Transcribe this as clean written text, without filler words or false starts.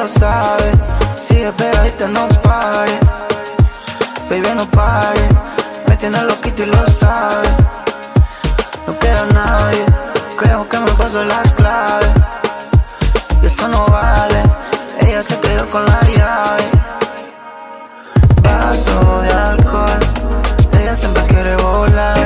lo sabe. Sigue pegadita, no pare. Baby, no pare. Me tiene loquito y lo sabe. No queda nadie. Creo que me pasó la clave. Y eso no vale. Ella se quedó con la llave. Vaso de alcohol. Ella siempre quiere volar.